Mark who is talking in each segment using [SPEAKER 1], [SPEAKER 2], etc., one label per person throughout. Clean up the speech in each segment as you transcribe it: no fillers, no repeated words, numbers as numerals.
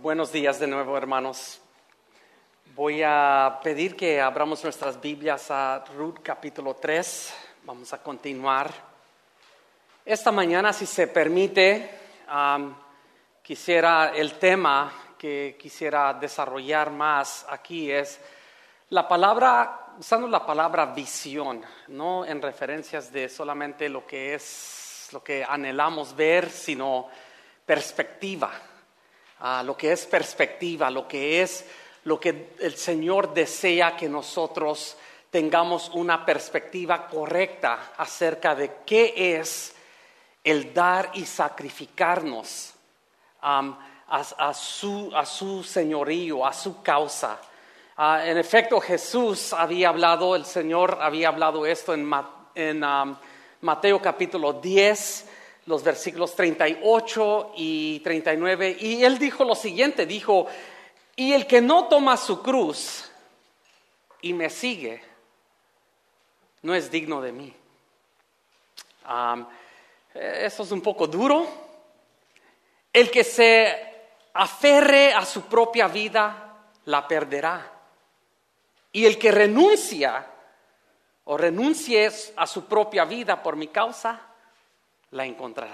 [SPEAKER 1] Buenos días de nuevo, hermanos. Voy a pedir que abramos nuestras Biblias a Ruth capítulo 3. Vamos a continuar. Esta mañana, si se permite, el tema que quisiera desarrollar más aquí es usando la palabra visión, no en referencias de solamente lo que anhelamos ver, sino perspectiva. Lo que es perspectiva, lo que el Señor desea que nosotros tengamos una perspectiva correcta acerca de qué es el dar y sacrificarnos a su señorío, a su causa. En efecto, el Señor había hablado esto en Mateo capítulo 10, los versículos 38 y 39, y Él dijo lo siguiente, y el que no toma su cruz y me sigue, no es digno de mí. Eso es un poco duro. El que se aferre a su propia vida, la perderá. Y el que renuncie a su propia vida por mi causa, la encontrará.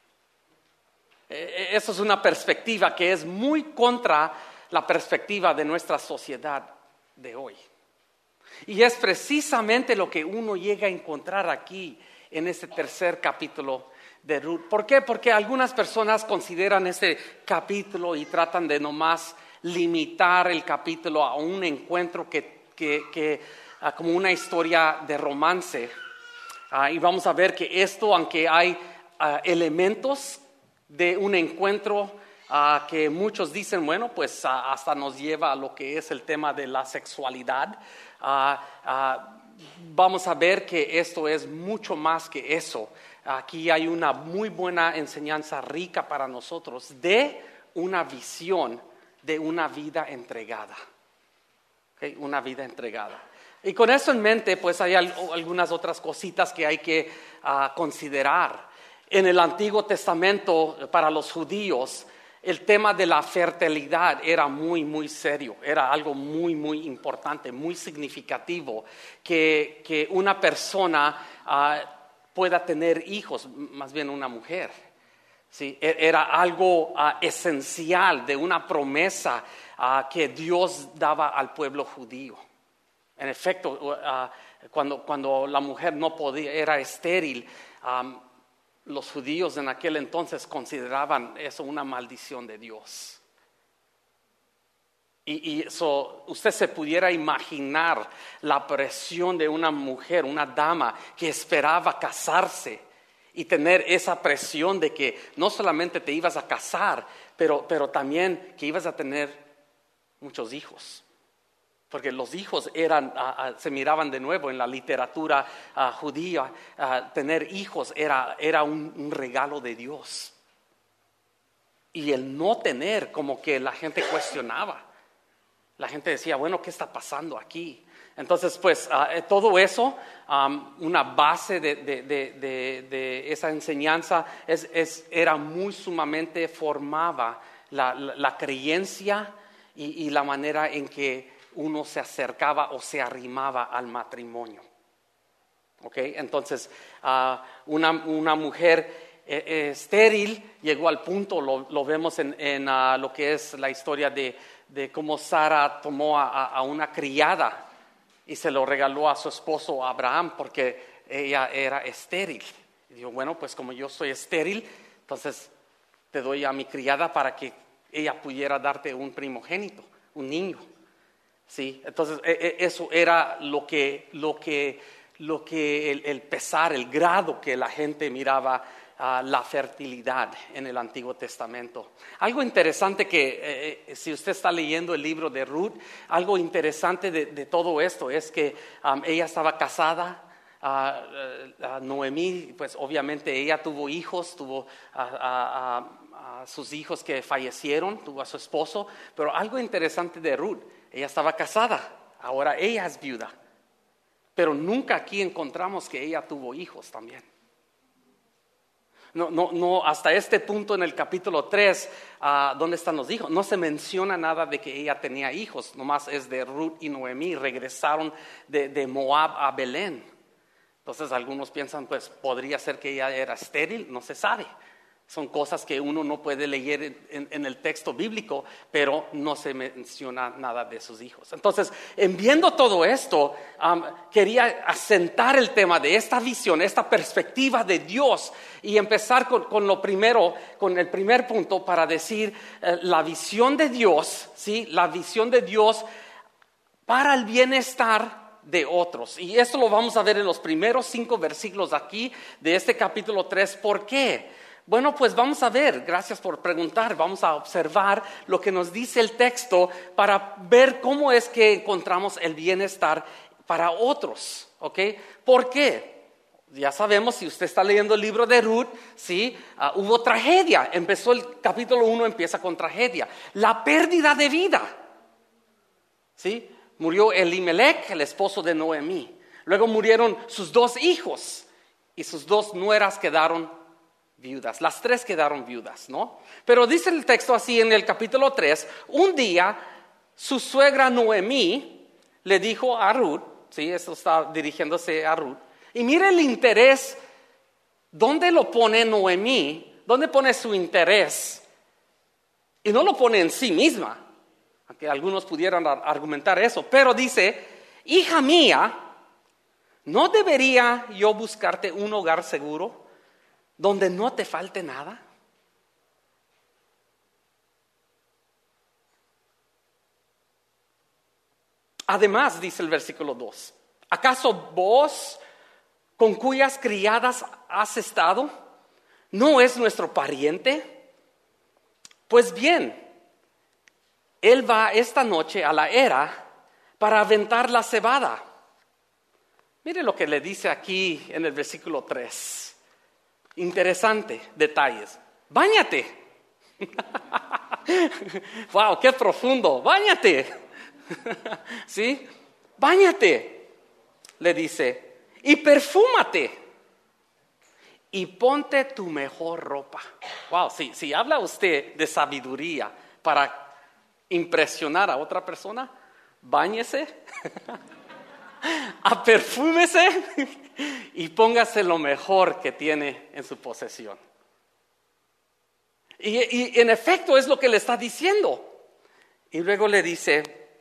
[SPEAKER 1] Eso es una perspectiva que es muy contra la perspectiva de nuestra sociedad de hoy. Y es precisamente lo que uno llega a encontrar aquí en este tercer capítulo de Ruth. ¿Por qué? Porque algunas personas consideran este capítulo y tratan de nomás limitar el capítulo a un encuentro que como una historia de romance. Y vamos a ver que esto, aunque hay elementos de un encuentro que muchos dicen, bueno, pues hasta nos lleva a lo que es el tema de la sexualidad, vamos a ver que esto es mucho más que eso. Aquí hay una muy buena enseñanza rica para nosotros de una visión de una vida entregada. ¿Okay? Una vida entregada. Y con eso en mente, pues hay algunas otras cositas que hay que considerar. En el Antiguo Testamento, para los judíos, el tema de la fertilidad era muy, muy serio. Era algo muy, muy importante, muy significativo, que una persona pueda tener hijos, más bien una mujer. ¿Sí? Era algo esencial de una promesa que Dios daba al pueblo judío. En efecto, cuando la mujer no podía, era estéril, los judíos en aquel entonces consideraban eso una maldición de Dios. Y usted se pudiera imaginar la presión de una mujer, una dama que esperaba casarse y tener esa presión de que no solamente te ibas a casar, pero también que ibas a tener muchos hijos. Porque los hijos se miraban de nuevo en la literatura judía, tener hijos era un regalo de Dios. Y el no tener, como que la gente cuestionaba. La gente decía, bueno, ¿qué está pasando aquí? Entonces, pues, todo eso, una base de esa enseñanza era muy sumamente formaba la creencia y la manera en que uno se acercaba o se arrimaba al matrimonio. ¿Okay? Entonces, una mujer estéril llegó al punto, lo vemos en lo que es la historia de cómo Sara tomó a una criada y se lo regaló a su esposo Abraham porque ella era estéril. Y dijo, bueno, pues como yo soy estéril, entonces te doy a mi criada para que ella pudiera darte un primogénito, un niño. Sí, entonces eso era lo que el pesar, el grado que la gente miraba la fertilidad en el Antiguo Testamento. Algo interesante que si usted está leyendo el libro de Ruth, algo interesante de todo esto es que ella estaba casada. Noemí, pues obviamente ella tuvo hijos, tuvo a sus hijos que fallecieron, tuvo a su esposo, pero algo interesante de Ruth, ella estaba casada, ahora ella es viuda, pero nunca aquí encontramos que ella tuvo hijos también. No, hasta este punto en el capítulo 3, ¿dónde están los hijos? No se menciona nada de que ella tenía hijos, nomás es de Ruth y Noemí, regresaron de Moab a Belén. Entonces algunos piensan, pues podría ser que ella era estéril, no se sabe. Son cosas que uno no puede leer en el texto bíblico, pero no se menciona nada de sus hijos. Entonces, en viendo todo esto, quería asentar el tema de esta visión, esta perspectiva de Dios y empezar con lo primero, con el primer punto para decir la visión de Dios, ¿sí? La visión de Dios para el bienestar de otros. Y esto lo vamos a ver en los primeros 5 versículos aquí de este capítulo 3. ¿Por qué? Bueno, pues vamos a ver, gracias por preguntar, vamos a observar lo que nos dice el texto para ver cómo es que encontramos el bienestar para otros, ¿ok? ¿Por qué? Ya sabemos, si usted está leyendo el libro de Ruth, ¿sí? Hubo tragedia, empezó el capítulo 1, empieza con tragedia, la pérdida de vida, ¿sí? Murió Elimelech, el esposo de Noemí, luego murieron sus 2 hijos y sus 2 nueras quedaron viudas, las 3 quedaron viudas, ¿no? Pero dice el texto así en el capítulo 3, un día su suegra Noemí le dijo a Ruth, ¿sí? Esto está dirigiéndose a Ruth, y mire el interés, ¿dónde lo pone Noemí? ¿Dónde pone su interés? Y no lo pone en sí misma, aunque algunos pudieran argumentar eso, pero dice, hija mía, ¿no debería yo buscarte un hogar seguro donde no te falte nada? Además, dice el versículo 2, ¿acaso vos con cuyas criadas has estado no es nuestro pariente? Pues bien, él va esta noche a la era para aventar la cebada. Mire lo que le dice aquí en el versículo 3. Interesante, detalles. Báñate. Wow, qué profundo. Báñate. ¿Sí? Báñate, le dice. Y perfúmate. Y ponte tu mejor ropa. Wow, si habla usted de sabiduría para impresionar a otra persona, báñese. Perfúmese y póngase lo mejor que tiene en su posesión. Y en efecto es lo que le está diciendo. Y luego le dice,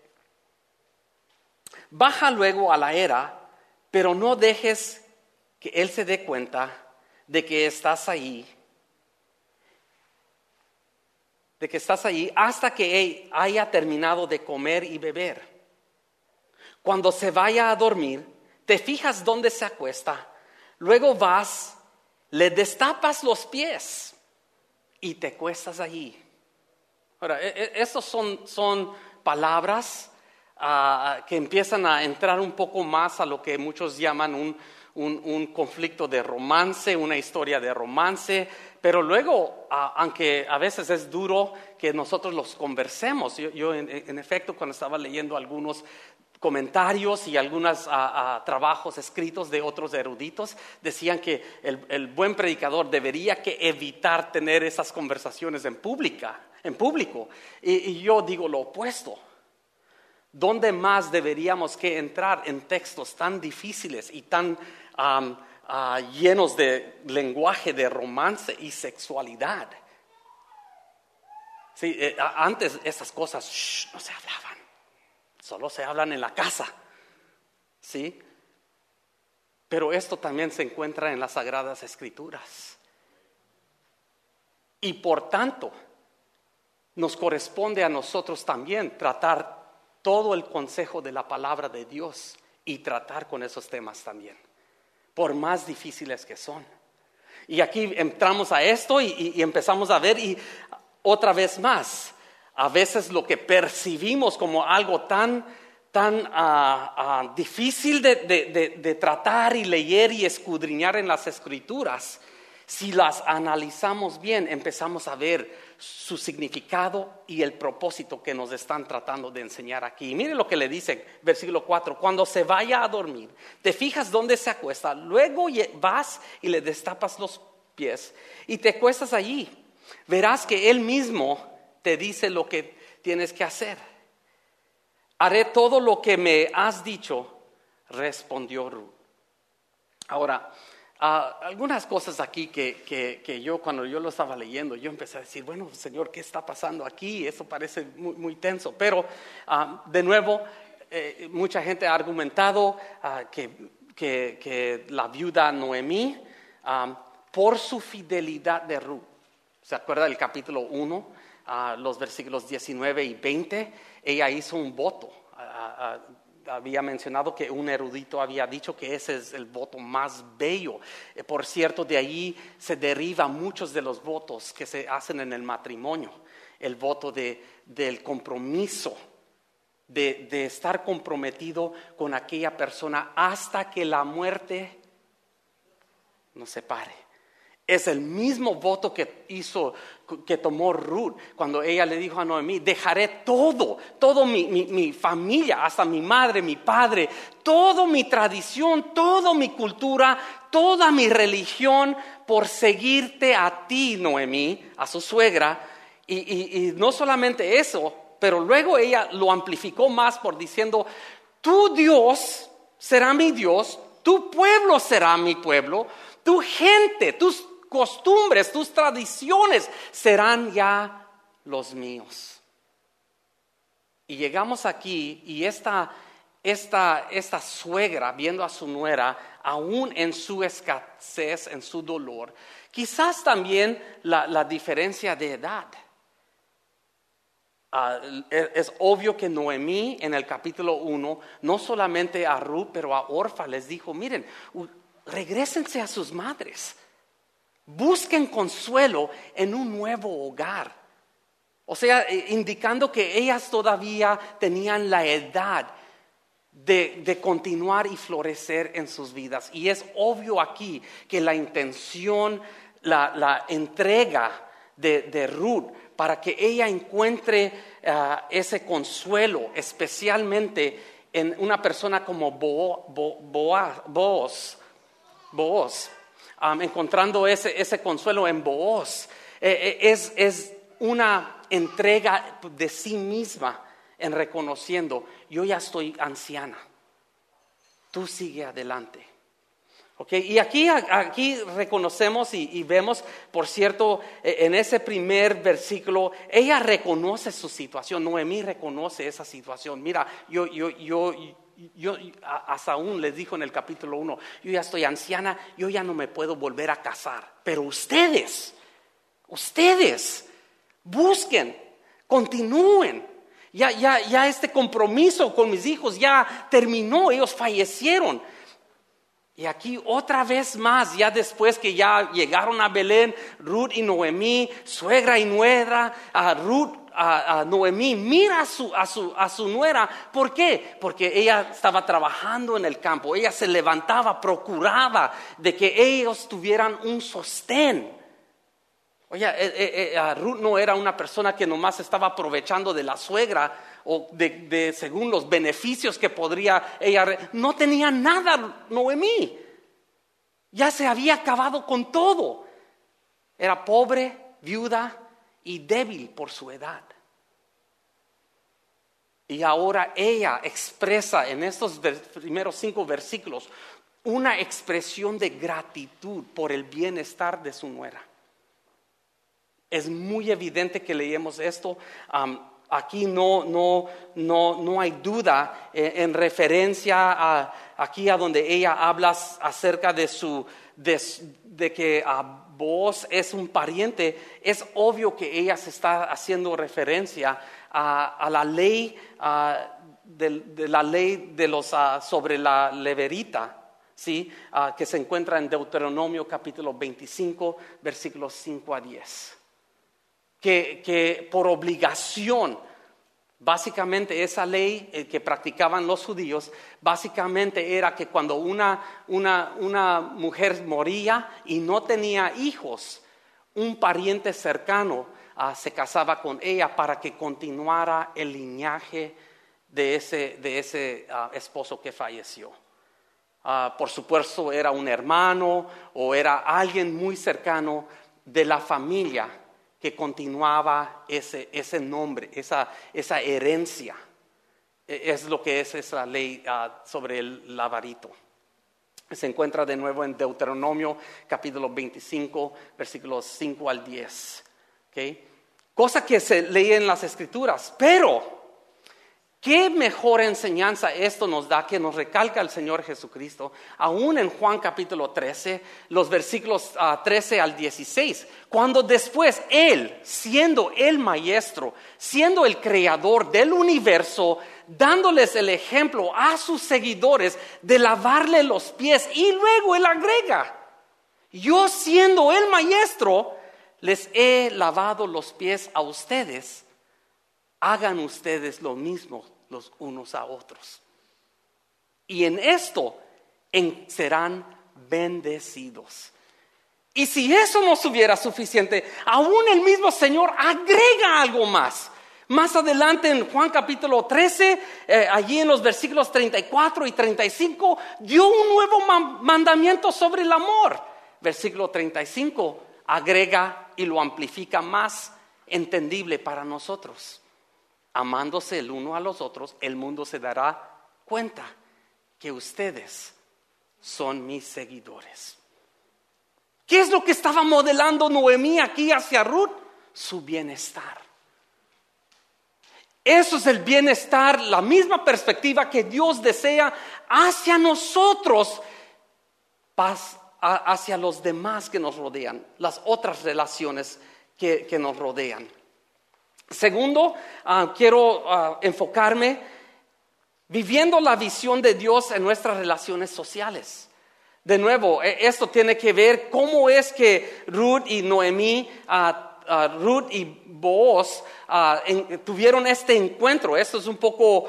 [SPEAKER 1] baja luego a la era, pero no dejes que él se dé cuenta de que estás ahí. De que estás ahí hasta que él haya terminado de comer y beber. Cuando se vaya a dormir, te fijas dónde se acuesta, luego vas, le destapas los pies y te acuestas allí. Ahora, estas son palabras que empiezan a entrar un poco más a lo que muchos llaman un conflicto de romance, una historia de romance, pero luego, aunque a veces es duro que nosotros los conversemos, yo en efecto cuando estaba leyendo algunos comentarios y algunos trabajos escritos de otros eruditos decían que el buen predicador debería que evitar tener esas conversaciones en público. Y yo digo lo opuesto. ¿Dónde más deberíamos que entrar en textos tan difíciles y tan llenos de lenguaje de romance y sexualidad? Sí, antes esas cosas no se hablaban. Solo se hablan en la casa, ¿sí? Pero esto también se encuentra en las Sagradas Escrituras. Y por tanto, nos corresponde a nosotros también tratar todo el consejo de la palabra de Dios y tratar con esos temas también, por más difíciles que son. Y aquí entramos a esto y empezamos a ver y otra vez más. A veces lo que percibimos como algo tan difícil de tratar y leer y escudriñar en las Escrituras, si las analizamos bien, empezamos a ver su significado y el propósito que nos están tratando de enseñar aquí. Mire lo que le dice, versículo 4, cuando se vaya a dormir, te fijas dónde se acuesta, luego vas y le destapas los pies y te acuestas allí. Verás que Él mismo te dice lo que tienes que hacer. Haré todo lo que me has dicho, respondió Ruth. Ahora, algunas cosas aquí que yo cuando yo lo estaba leyendo, yo empecé a decir, bueno, Señor, ¿qué está pasando aquí? Eso parece muy tenso. Pero, de nuevo, mucha gente ha argumentado que la viuda Noemí, por su fidelidad de Ruth, ¿se acuerda del capítulo 1? Los versículos 19 y 20, ella hizo un voto. Había mencionado que un erudito había dicho que ese es el voto más bello. Por cierto, de allí se derivan muchos de los votos que se hacen en el matrimonio. El voto del compromiso, de estar comprometido con aquella persona hasta que la muerte nos separe. Es el mismo voto que tomó Ruth cuando ella le dijo a Noemí, dejaré todo mi familia, hasta mi madre, mi padre, toda mi tradición, toda mi cultura, toda mi religión por seguirte a ti, Noemí, a su suegra. Y no solamente eso, pero luego ella lo amplificó más por diciendo, tu Dios será mi Dios, tu pueblo será mi pueblo, tu gente, tus costumbres, tus tradiciones serán ya los míos. Y llegamos aquí y esta suegra viendo a su nuera aún en su escasez, en su dolor, quizás también la diferencia de edad. Es obvio que Noemí en el capítulo 1 no solamente a Ruth pero a Orfa les dijo, miren, regrésense a sus madres. Busquen consuelo en un nuevo hogar. O sea, indicando que ellas todavía tenían la edad de continuar y florecer en sus vidas. Y es obvio aquí que la intención, la entrega de Ruth para que ella encuentre ese consuelo, especialmente en una persona como Booz, encontrando ese consuelo en Booz, es una entrega de sí misma en reconociendo, yo ya estoy anciana, tú sigue adelante. Okay, y aquí reconocemos y vemos, por cierto, en ese primer versículo, ella reconoce su situación, Noemí reconoce esa situación. Mira, yo a Saúl les dijo en el capítulo 1, yo ya estoy anciana, yo ya no me puedo volver a casar, pero ustedes busquen, continúen. Ya este compromiso con mis hijos ya terminó, ellos fallecieron. Y aquí otra vez más, ya después que ya llegaron a Belén, Ruth y Noemí, suegra y nuera, a Noemí mira a su nuera. ¿Por qué? Porque ella estaba trabajando en el campo, ella se levantaba, procuraba de que ellos tuvieran un sostén. Oye, Ruth no era una persona que nomás estaba aprovechando de la suegra o de según los beneficios que podría ella. No tenía nada Noemí. Ya se había acabado con todo. Era pobre, viuda y débil por su edad. Y ahora ella expresa en estos primeros 5 versículos una expresión de gratitud por el bienestar de su nuera. Es muy evidente que leemos esto. Aquí no hay duda en referencia aquí a donde ella habla acerca de que Booz es un pariente. Es obvio que ella se está haciendo referencia a la ley de la ley de los sobre la levirita. ¿Sí? Que se encuentra en Deuteronomio capítulo 25 versículos 5 a 10. Que por obligación, básicamente esa ley que practicaban los judíos, básicamente era que cuando una mujer moría y no tenía hijos, un pariente cercano se casaba con ella para que continuara el linaje de ese esposo que falleció. Por supuesto era un hermano o era alguien muy cercano de la familia que continuaba ese nombre, esa herencia. Es lo que es esa ley sobre el lavarito. Se encuentra de nuevo en Deuteronomio capítulo 25, versículos 5 al 10. ¿Okay? Cosa que se lee en las Escrituras, pero qué mejor enseñanza esto nos da, que nos recalca el Señor Jesucristo, aún en Juan capítulo 13, los versículos 13 al 16, cuando después Él, siendo el Maestro, siendo el Creador del universo, dándoles el ejemplo a sus seguidores de lavarle los pies, y luego Él agrega: yo siendo el Maestro, les he lavado los pies a ustedes, hagan ustedes lo mismo los unos a otros. Y en esto serán bendecidos. Y si eso no estuviera suficiente, aún el mismo Señor agrega algo más. Más adelante en Juan capítulo 13, allí en los versículos 34 y 35, dio un nuevo mandamiento sobre el amor. Versículo 35 agrega y lo amplifica más entendible para nosotros. Amándose el uno a los otros, el mundo se dará cuenta que ustedes son mis seguidores. ¿Qué es lo que estaba modelando Noemí aquí hacia Ruth? Su bienestar. Eso es el bienestar, la misma perspectiva que Dios desea hacia nosotros, hacia los demás que nos rodean, las otras relaciones que nos rodean. Segundo, quiero enfocarme viviendo la visión de Dios en nuestras relaciones sociales. De nuevo, esto tiene que ver cómo es que Ruth y Noemí, Ruth y Booz tuvieron este encuentro. Esto es un poco,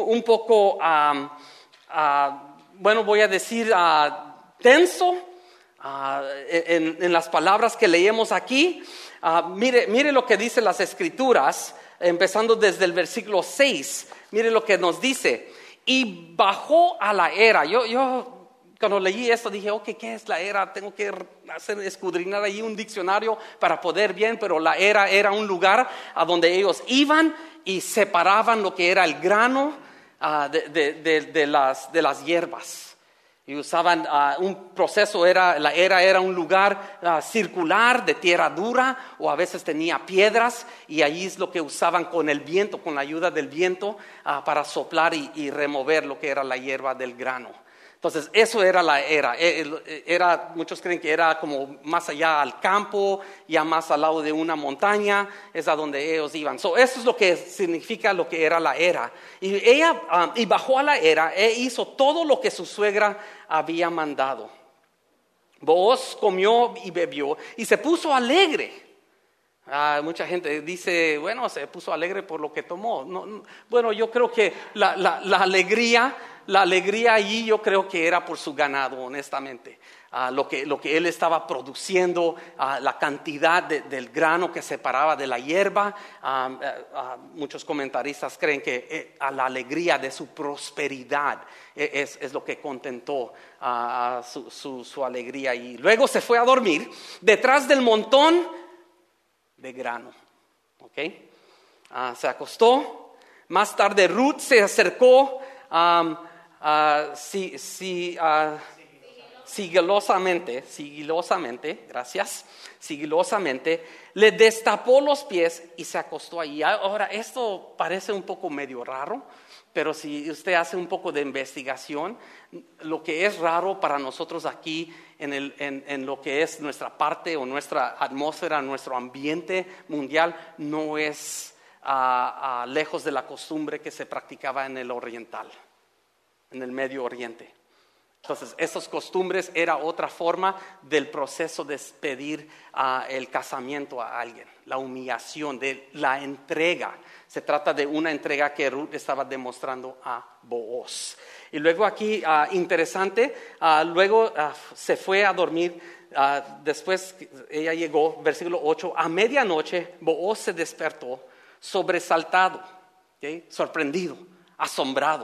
[SPEAKER 1] bueno, voy a decir tenso en las palabras que leemos aquí. Mire lo que dice las Escrituras, empezando desde el versículo 6. Mire lo que nos dice: y bajó a la era. Yo cuando leí esto dije, ¿qué es la era? Tengo que escudriñar ahí un diccionario para poder bien, pero la era un lugar a donde ellos iban y separaban lo que era el grano de las hierbas. Y usaban un proceso, la era era un lugar circular de tierra dura, o a veces tenía piedras, y allí es lo que usaban con el viento, con la ayuda del viento, para soplar y remover lo que era la hierba del grano. Entonces eso era la era. Muchos creen que era como más allá al campo, ya más al lado de una montaña, es a donde ellos iban. Eso es lo que significa lo que era la era. Y ella y bajó a la era e hizo todo lo que su suegra había mandado. Booz comió y bebió y se puso alegre. Mucha gente dice, bueno, se puso alegre por lo que tomó. No, bueno, yo creo que la alegría allí, yo creo que era por su ganado, honestamente. Lo que él estaba produciendo, la cantidad del grano que separaba de la hierba. Muchos comentaristas creen que la alegría de su prosperidad es lo que contentó su alegría. Y luego se fue a dormir detrás del montón de grano. ¿Okay? Se acostó. Más tarde Ruth se acercó sigilosamente, gracias, sigilosamente, le destapó los pies y se acostó allí. Ahora, esto parece un poco medio raro, pero si usted hace un poco de investigación, lo que es raro para nosotros aquí en lo que es nuestra parte o nuestra atmósfera, nuestro ambiente mundial, no es lejos de la costumbre que se practicaba en el oriental, en el Medio Oriente. Entonces, esas costumbres era otra forma del proceso de pedir el casamiento a alguien, la humillación, de la entrega. Se trata de una entrega que Ruth estaba demostrando a Booz. Y luego aquí, interesante, luego se fue a dormir. Después ella llegó, versículo 8, a medianoche Booz se despertó sobresaltado, ¿okay? Sorprendido, asombrado.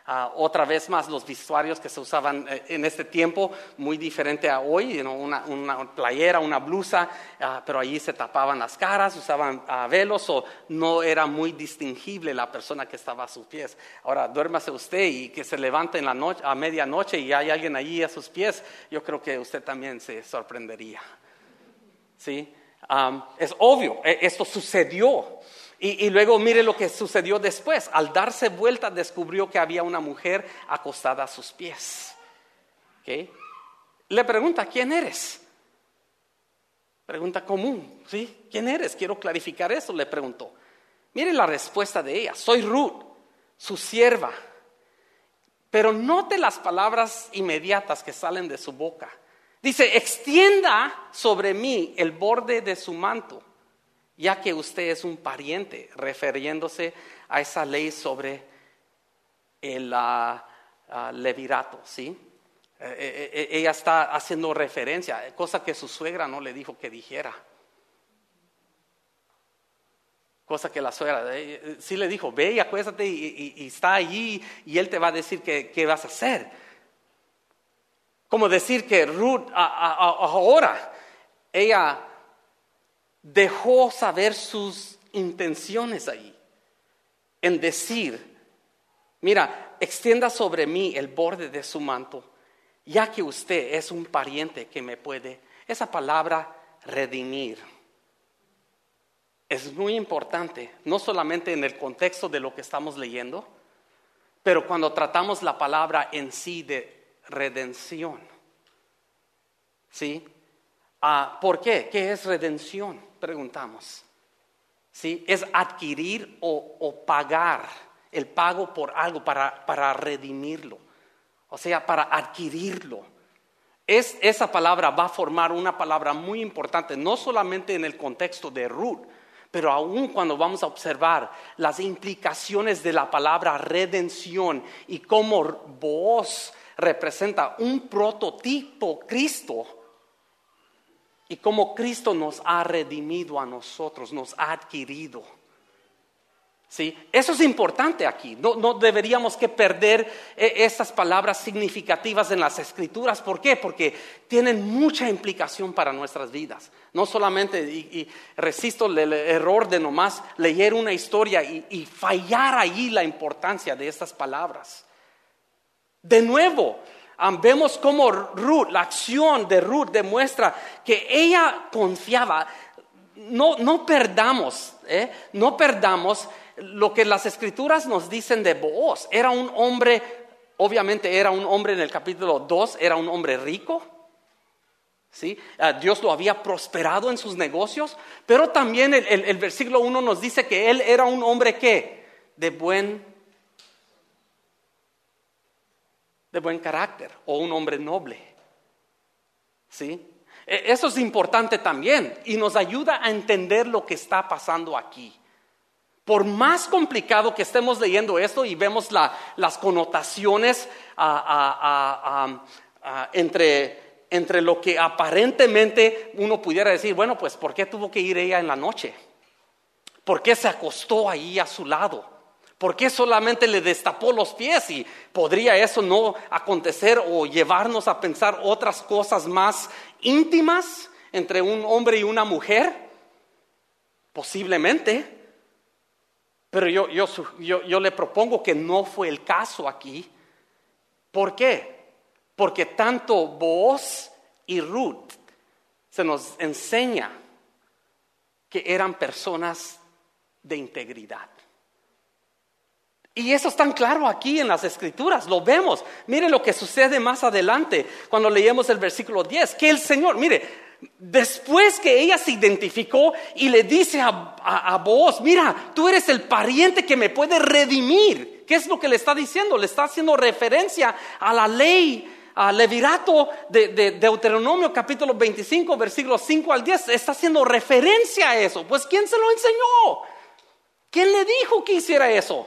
[SPEAKER 1] Otra vez más, los vestuarios que se usaban en este tiempo, muy diferente a hoy, una playera, una blusa, pero allí se tapaban las caras, usaban velos, o no era muy distinguible la persona que estaba a sus pies. Ahora, duérmase usted y que se levante en la noche, a medianoche y hay alguien allí a sus pies, yo creo que usted también se sorprendería. ¿Sí? Es obvio, esto sucedió. Y luego mire lo que sucedió después. Al darse vuelta descubrió que había una mujer acostada a sus pies. ¿Okay? Le pregunta, ¿quién eres? Pregunta común, ¿sí? ¿Quién eres? Quiero clarificar eso, le preguntó. Mire la respuesta de ella. Soy Ruth, su sierva. Pero note las palabras inmediatas que salen de su boca. Dice, extienda sobre mí el borde de su manto, ya que usted es un pariente, refiriéndose a esa ley sobre el levirato, ¿sí? Ella está haciendo referencia, cosa que su suegra no le dijo que dijera. Cosa que la suegra sí le dijo, ve y acuéstate y está allí y él te va a decir qué vas a hacer. Como decir que Ruth ahora, ella dejó saber sus intenciones ahí, en decir, mira, extienda sobre mí el borde de su manto, ya que usted es un pariente que me puede. Esa palabra redimir es muy importante, no solamente en el contexto de lo que estamos leyendo, pero cuando tratamos la palabra en sí de redención. ¿Sí? ¿Por qué? ¿Qué es redención? Preguntamos. ¿Sí? Es adquirir o pagar, el pago por algo para redimirlo, o sea, para adquirirlo. Esa palabra va a formar una palabra muy importante, no solamente en el contexto de Ruth, pero aún cuando vamos a observar las implicaciones de la palabra redención y cómo Booz representa un prototipo Cristo. Y cómo Cristo nos ha redimido a nosotros, nos ha adquirido. ¿Sí? Eso es importante aquí. No deberíamos que perder estas palabras significativas en las Escrituras. ¿Por qué? Porque tienen mucha implicación para nuestras vidas. No solamente, y resisto el error de nomás leer una historia y fallar ahí la importancia de estas palabras. De nuevo, vemos cómo Ruth, la acción de Ruth demuestra que ella confiaba. No perdamos lo que las Escrituras nos dicen de Booz. Era un hombre, obviamente era un hombre en el capítulo 2, era un hombre rico. ¿Sí? Dios lo había prosperado en sus negocios, pero también el versículo 1 nos dice que él era un hombre ¿qué? De buen carácter, o un hombre noble. ¿Sí? Eso es importante también y nos ayuda a entender lo que está pasando aquí. Por más complicado que estemos leyendo esto y vemos las connotaciones entre lo que aparentemente uno pudiera decir, bueno, pues ¿por qué tuvo que ir ella en la noche? ¿Por qué se acostó ahí a su lado? ¿Por qué solamente le destapó los pies? Y podría eso no acontecer o llevarnos a pensar otras cosas más íntimas entre un hombre y una mujer. Posiblemente. Pero yo le propongo que no fue el caso aquí. ¿Por qué? Porque tanto Booz y Ruth se nos enseña que eran personas de integridad. Y eso es tan claro aquí en las Escrituras, lo vemos. Mire lo que sucede más adelante cuando leemos el versículo 10, que el Señor, mire, después que ella se identificó y le dice a Booz, mira, tú eres el pariente que me puede redimir. ¿Qué es lo que le está diciendo? Le está haciendo referencia a la ley, al levirato de Deuteronomio capítulo 25, versículos 5 al 10. Está haciendo referencia a eso. Pues ¿quién se lo enseñó? ¿Quién le dijo que hiciera eso?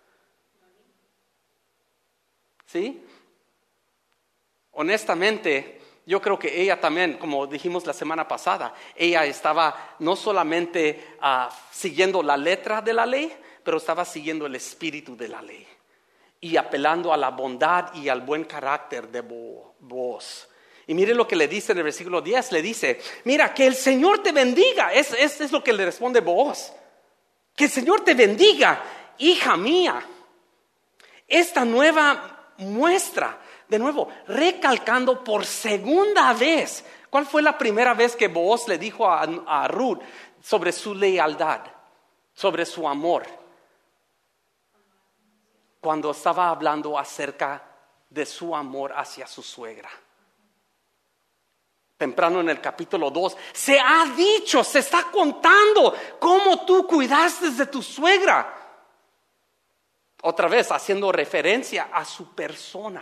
[SPEAKER 1] ¿Sí? Honestamente, yo creo que ella también, como dijimos la semana pasada, ella estaba no solamente siguiendo la letra de la ley, pero estaba siguiendo el espíritu de la ley. y apelando a la bondad y al buen carácter de Booz. Y mire lo que le dice en el versículo 10, le dice, mira, que el Señor te bendiga. Es lo que le responde Booz. Que el Señor te bendiga, hija mía. Esta nueva muestra, de nuevo, recalcando por segunda vez. ¿Cuál fue la primera vez que Booz le dijo a Ruth sobre su lealtad, sobre su amor? Cuando estaba hablando acerca de su amor hacia su suegra. Temprano en el capítulo 2, se ha dicho, se está contando cómo tú cuidaste de tu suegra. Otra vez haciendo referencia a su persona,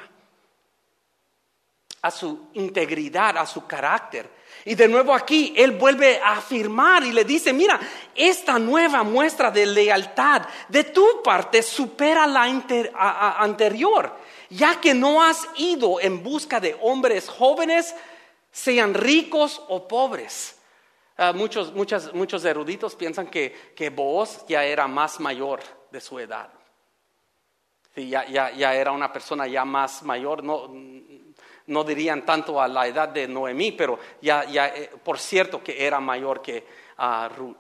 [SPEAKER 1] a su integridad, a su carácter. Y de nuevo aquí él vuelve a afirmar y le dice, mira, esta nueva muestra de lealtad de tu parte supera la anterior, ya que no has ido en busca de hombres jóvenes, sean ricos o pobres. Muchos eruditos piensan que Booz ya era más mayor de su edad. Sí, ya era una persona ya más mayor, no dirían tanto a la edad de Noemí, pero ya por cierto que era mayor que Ruth.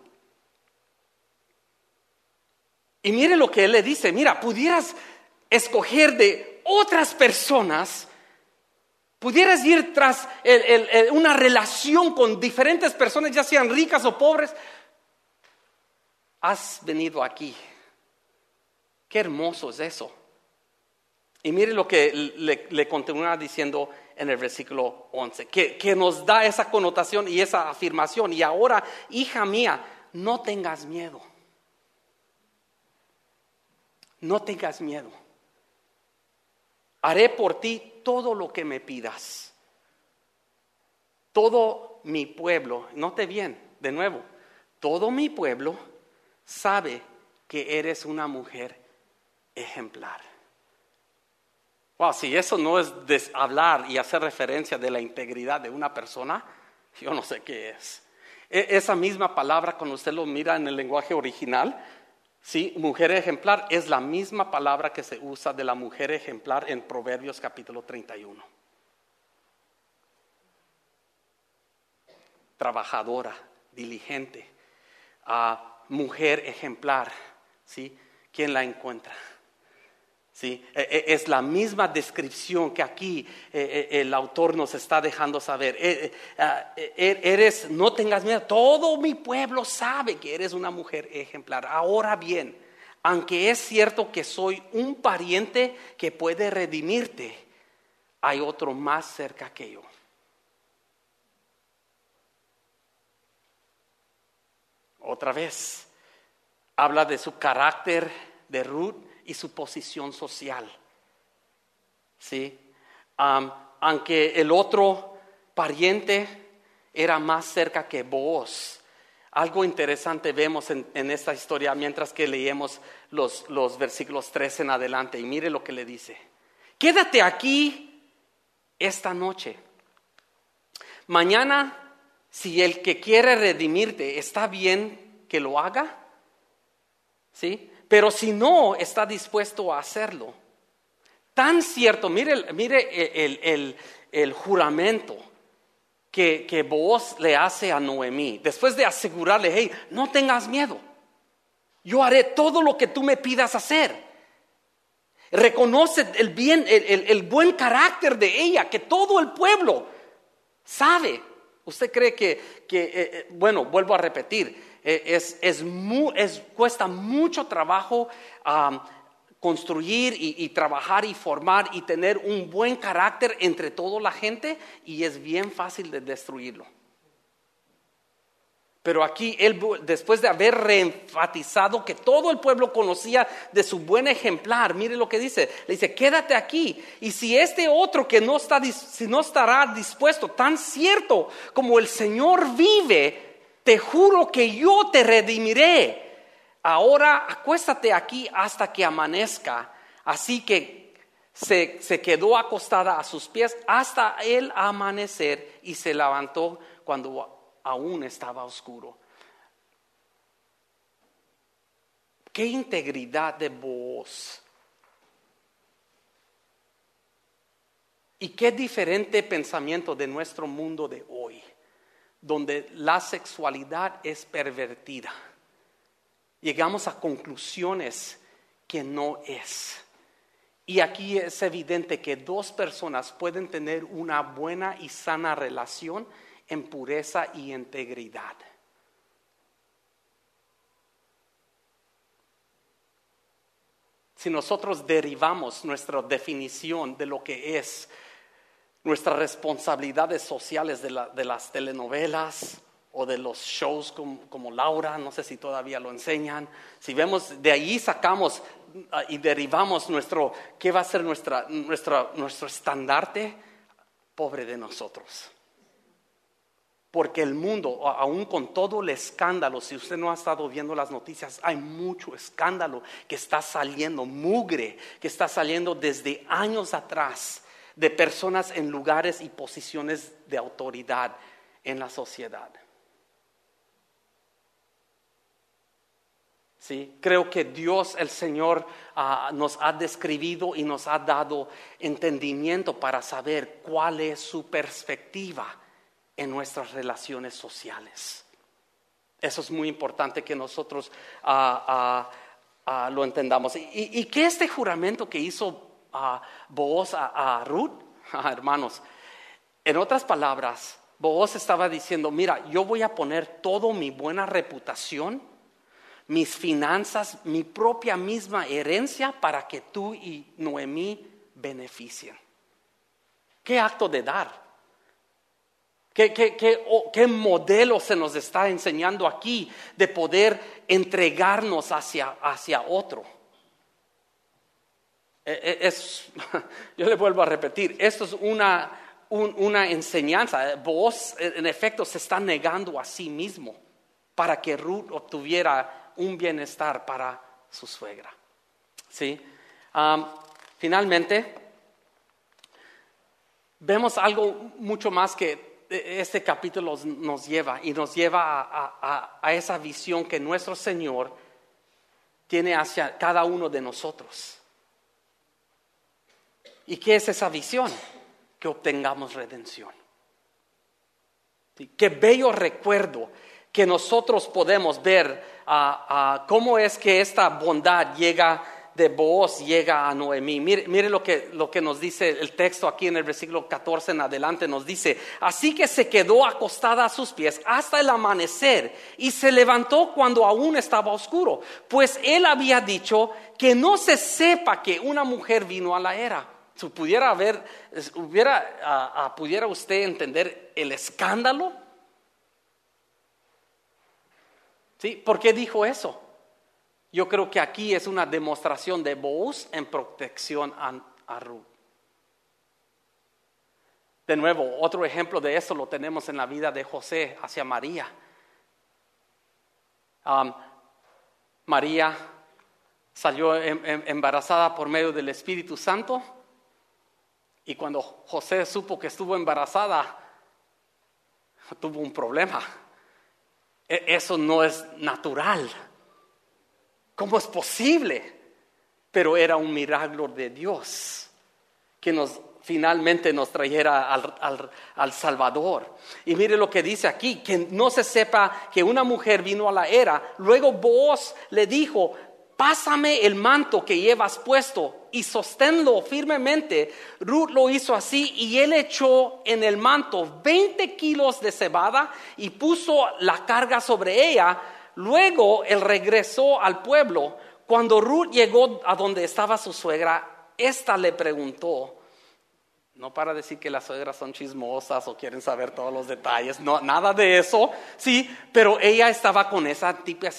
[SPEAKER 1] Y mire lo que él le dice, mira, pudieras escoger de otras personas, pudieras ir tras una relación con diferentes personas, ya sean ricas o pobres. Has venido aquí. Qué hermoso es eso. Y mire lo que le continúa diciendo en el versículo 11, que nos da esa connotación y esa afirmación. Y ahora, hija mía, no tengas miedo. No tengas miedo. Haré por ti todo lo que me pidas. Todo mi pueblo, note bien, de nuevo, todo mi pueblo sabe que eres una mujer ejemplar. Wow, si eso no es hablar y hacer referencia de la integridad de una persona, yo no sé qué es. Esa misma palabra, cuando usted lo mira en el lenguaje original, sí, mujer ejemplar, es la misma palabra que se usa de la mujer ejemplar en Proverbios capítulo 31. Trabajadora, diligente, mujer ejemplar, ¿sí? ¿Quién la encuentra? ¿Sí? Es la misma descripción que aquí el autor nos está dejando saber. No tengas miedo, todo mi pueblo sabe que eres una mujer ejemplar. Ahora bien, aunque es cierto que soy un pariente que puede redimirte, hay otro más cerca que yo. Otra vez, habla de su carácter de Ruth y su posición social. ¿Sí? Aunque el otro pariente era más cerca que Booz. Algo interesante vemos en esta historia mientras que leemos los versículos 3 en adelante. Y mire lo que le dice. Quédate aquí esta noche. Mañana, si el que quiere redimirte está bien que lo haga, ¿sí? Pero si no está dispuesto a hacerlo, tan cierto, mire el juramento que Booz le hace a Noemí, después de asegurarle, hey, no tengas miedo, yo haré todo lo que tú me pidas hacer. Reconoce el buen carácter de ella, que todo el pueblo sabe. ¿Usted cree que bueno, vuelvo a repetir, cuesta mucho trabajo construir y trabajar y formar y tener un buen carácter entre toda la gente, y es bien fácil de destruirlo? Pero aquí él, después de haber reenfatizado que todo el pueblo conocía de su buen ejemplar, mire lo que dice. Le dice, quédate aquí. Y si este otro que no estará dispuesto, tan cierto como el Señor vive, te juro que yo te redimiré. Ahora acuéstate aquí hasta que amanezca. Así que se quedó acostada a sus pies hasta el amanecer y se levantó cuando aún estaba oscuro. Qué integridad de Booz. Y qué diferente pensamiento de nuestro mundo de hoy, donde la sexualidad es pervertida. Llegamos a conclusiones que no es. Y aquí es evidente que dos personas pueden tener una buena y sana relación en pureza y integridad. Si nosotros derivamos nuestra definición de lo que es nuestras responsabilidades sociales de las telenovelas o de los shows como Laura, no sé si todavía lo enseñan, si vemos, de ahí sacamos y derivamos ¿qué va a ser nuestro estandarte? Pobre de nosotros. Porque el mundo, aún con todo el escándalo, si usted no ha estado viendo las noticias, hay mucho escándalo que está saliendo, mugre, que está saliendo desde años atrás de personas en lugares y posiciones de autoridad en la sociedad. ¿Sí? Creo que Dios, el Señor, nos ha describido y nos ha dado entendimiento para saber cuál es su perspectiva en nuestras relaciones sociales. Eso es muy importante que nosotros lo entendamos. ¿Y qué es este juramento que hizo Booz a Ruth? Hermanos, en otras palabras, Booz estaba diciendo, mira, yo voy a poner toda mi buena reputación, mis finanzas, mi propia misma herencia para que tú y Noemí beneficien. ¿Qué acto de dar? ¿Qué modelo se nos está enseñando aquí de poder entregarnos hacia otro? Yo le vuelvo a repetir, esto es una enseñanza. Booz en efecto se está negando a sí mismo para que Ruth obtuviera un bienestar para su suegra. ¿Sí? Finalmente, vemos algo mucho más que este capítulo nos lleva a esa visión que nuestro Señor tiene hacia cada uno de nosotros. ¿Y qué es esa visión? Que obtengamos redención. ¿Sí? Qué bello recuerdo que nosotros podemos ver cómo es que esta bondad de Booz llega a Noemí. Mire lo que nos dice el texto aquí en el versículo 14 en adelante. Nos dice, así que se quedó acostada a sus pies hasta el amanecer y se levantó cuando aún estaba oscuro, pues él había dicho que no se sepa que una mujer vino a la era. ¿Pudiera usted entender el escándalo? ¿Sí? ¿Por qué dijo eso? Yo creo que aquí es una demostración de Booz en protección a Ruth. De nuevo, otro ejemplo de eso lo tenemos en la vida de José hacia María. María salió embarazada por medio del Espíritu Santo, y cuando José supo que estuvo embarazada, tuvo un problema. Eso no es natural. ¿Cómo es posible? Pero era un milagro de Dios que finalmente nos trajera al Salvador. Y mire lo que dice aquí, que no se sepa que una mujer vino a la era. Luego Booz le dijo, pásame el manto que llevas puesto y sosténlo firmemente. Ruth lo hizo así y él echó en el manto 20 kilos de cebada y puso la carga sobre ella. Luego él regresó al pueblo. Cuando Ruth llegó a donde estaba su suegra, ésta le preguntó, no para decir que las suegras son chismosas o quieren saber todos los detalles, no, nada de eso, sí, pero ella estaba con esa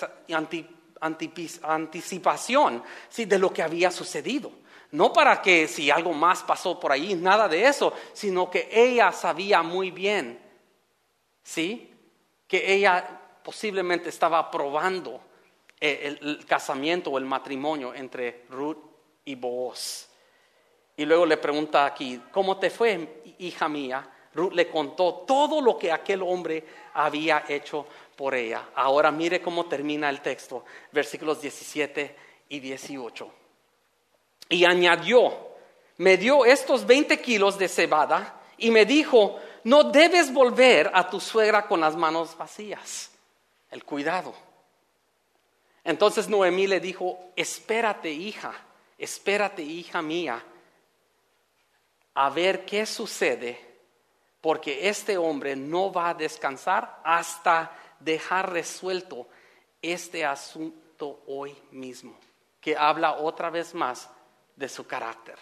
[SPEAKER 1] anticipación, sí, de lo que había sucedido. No para que si algo más pasó por ahí, nada de eso, sino que ella sabía muy bien, sí, que ella posiblemente estaba aprobando el casamiento o el matrimonio entre Ruth y Booz. Y luego le pregunta aquí, ¿cómo te fue, hija mía? Ruth le contó todo lo que aquel hombre había hecho por ella. Ahora mire cómo termina el texto, versículos 17 y 18. Y añadió, me dio estos 20 kilos de cebada y me dijo, no debes volver a tu suegra con las manos vacías. El cuidado. Entonces Noemí le dijo, espérate hija mía, a ver qué sucede, porque este hombre no va a descansar hasta dejar resuelto este asunto hoy mismo, que habla otra vez más de su carácter.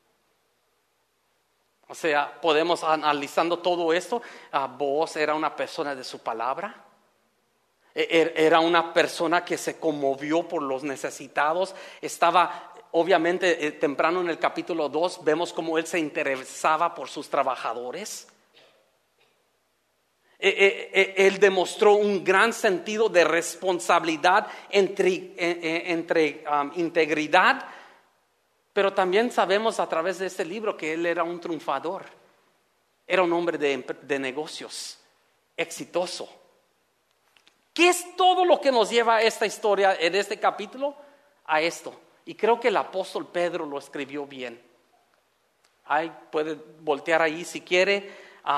[SPEAKER 1] O sea, podemos analizando todo esto, Booz era una persona de su palabra, era una persona que se conmovió por los necesitados, estaba obviamente temprano en el capítulo 2, vemos cómo él se interesaba por sus trabajadores. Él demostró un gran sentido de responsabilidad entre integridad, pero también sabemos a través de este libro que él era un triunfador, era un hombre de negocios, exitoso. ¿Qué es todo lo que nos lleva a esta historia en este capítulo? A esto. Y creo que el apóstol Pedro lo escribió bien. Ahí puede voltear ahí si quiere,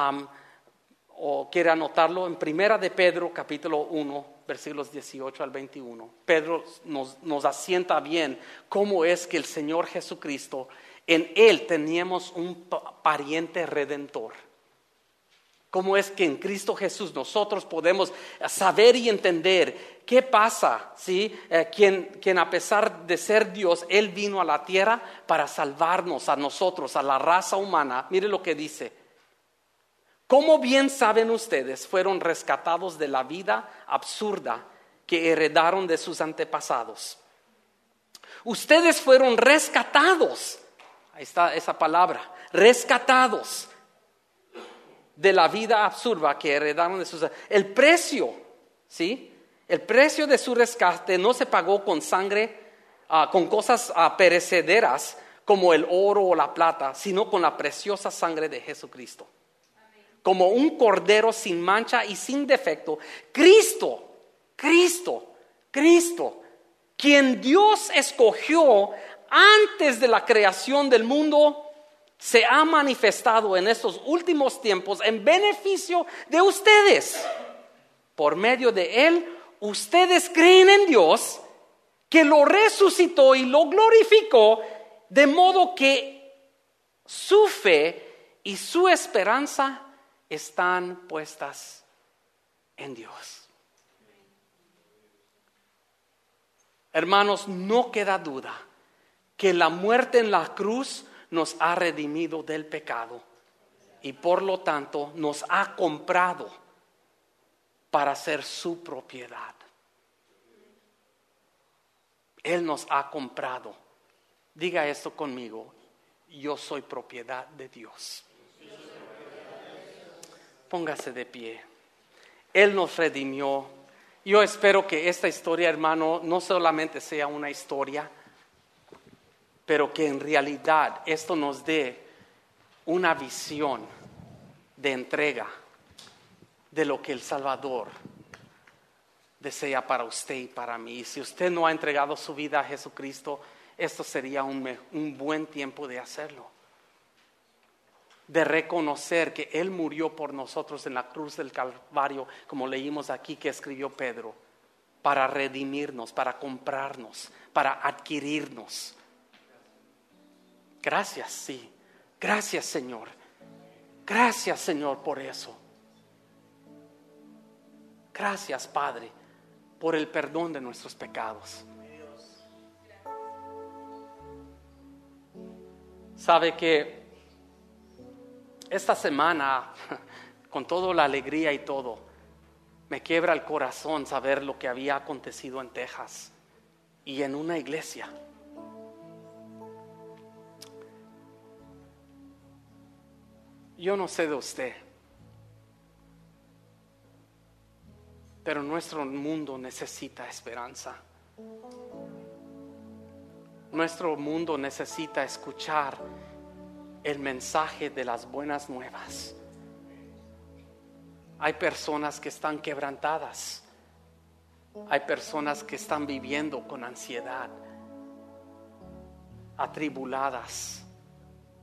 [SPEAKER 1] o quiere anotarlo en Primera de Pedro, capítulo 1, versículos 18 al 21. Pedro nos asienta bien cómo es que el Señor Jesucristo, en Él teníamos un pariente redentor. Cómo es que en Cristo Jesús nosotros podemos saber y entender qué pasa, ¿sí? Quien a pesar de ser Dios, Él vino a la tierra para salvarnos a nosotros, a la raza humana. Mire lo que dice. Como bien saben ustedes, fueron rescatados de la vida absurda que heredaron de sus antepasados. Ustedes fueron rescatados, ahí está esa palabra, rescatados de la vida absurda que heredaron de sus antepasados. El precio, ¿sí? El precio de su rescate no se pagó con sangre, con cosas perecederas como el oro o la plata, sino con la preciosa sangre de Jesucristo. Como un cordero sin mancha y sin defecto, Cristo, quien Dios escogió antes de la creación del mundo, se ha manifestado en estos últimos tiempos en beneficio de ustedes. Por medio de Él, ustedes creen en Dios, que lo resucitó y lo glorificó, de modo que su fe y su esperanza están puestas en Dios. Hermanos, no queda duda que la muerte en la cruz nos ha redimido del pecado y por lo tanto nos ha comprado para ser su propiedad. Él nos ha comprado. Diga esto conmigo: yo soy propiedad de Dios. Póngase de pie. Él nos redimió. Yo espero que esta historia, hermano, no solamente sea una historia, pero que en realidad esto nos dé una visión de entrega de lo que el Salvador desea para usted y para mí. Y si usted no ha entregado su vida a Jesucristo, esto sería un buen tiempo de hacerlo. De reconocer que Él murió por nosotros en la cruz del Calvario, como leímos aquí que escribió Pedro, para redimirnos, para comprarnos, para adquirirnos. Gracias, sí. Gracias, Señor. Gracias, Señor, por eso. Gracias, Padre, por el perdón de nuestros pecados. Sabe que esta semana, con toda la alegría y todo, me quiebra el corazón saber lo que había acontecido en Texas y en una iglesia. Yo no sé de usted, pero nuestro mundo necesita esperanza. Nuestro mundo necesita escuchar el mensaje de las buenas nuevas. Hay personas que están quebrantadas. Hay personas que están viviendo con ansiedad, atribuladas.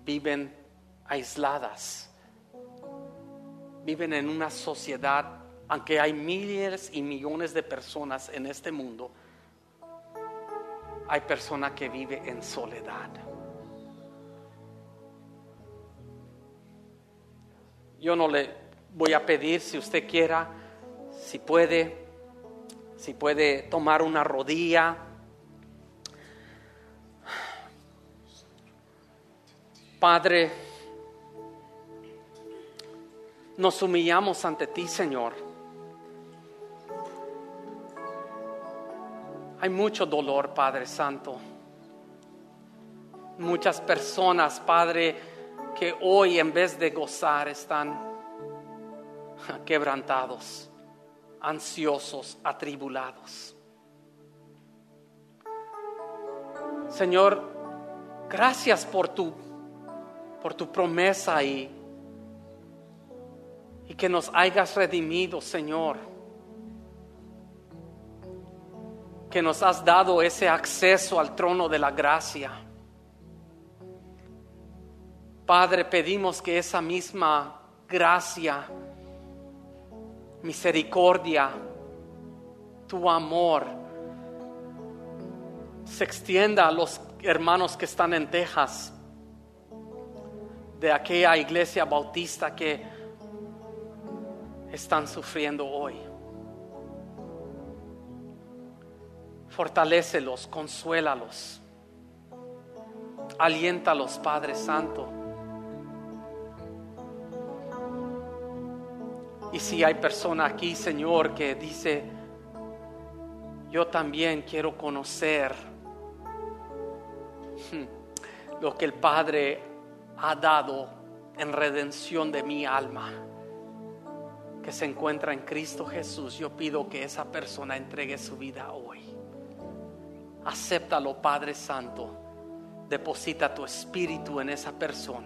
[SPEAKER 1] viven aisladas, viven en una sociedad, aunque hay miles y millones de personas en este mundo, hay personas que viven en soledad. Yo no le voy a pedir, si usted quiera, si puede tomar una rodilla. Padre, nos humillamos ante ti, Señor. Hay mucho dolor, Padre Santo. Muchas personas, Padre, que hoy en vez de gozar están quebrantados, ansiosos, atribulados. Señor, gracias por tu promesa y que nos hayas redimido, Señor. Que nos has dado ese acceso al trono de la gracia. Padre, pedimos que esa misma gracia, misericordia, tu amor se extienda a los hermanos que están en Texas, de aquella iglesia bautista que están sufriendo hoy. Fortalécelos, consuélalos, aliéntalos, Padre Santo. Y si hay persona aquí, Señor, que dice: yo también quiero conocer lo que el Padre ha dado en redención de mi alma, que se encuentra en Cristo Jesús, yo pido que esa persona entregue su vida hoy. Acéptalo, Padre Santo. Deposita tu espíritu en esa persona.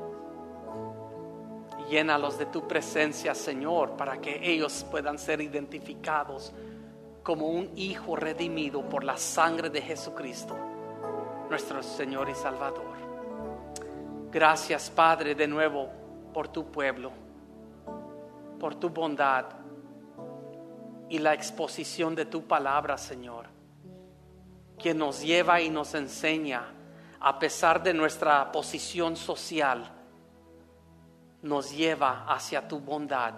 [SPEAKER 1] Llénalos de tu presencia, Señor, para que ellos puedan ser identificados como un hijo redimido por la sangre de Jesucristo, nuestro Señor y Salvador. Gracias, Padre, de nuevo por tu pueblo, por tu bondad y la exposición de tu palabra, Señor, que nos lleva y nos enseña, a pesar de nuestra posición social, nos lleva hacia tu bondad,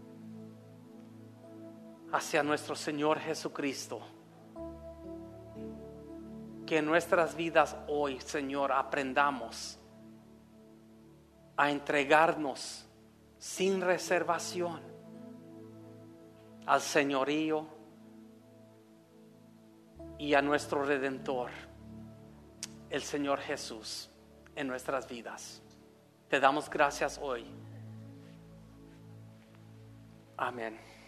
[SPEAKER 1] hacia nuestro Señor Jesucristo. Que en nuestras vidas hoy, Señor, aprendamos a entregarnos sin reservación al señorío y a nuestro Redentor, el Señor Jesús, en nuestras vidas. Te damos gracias hoy. Amén.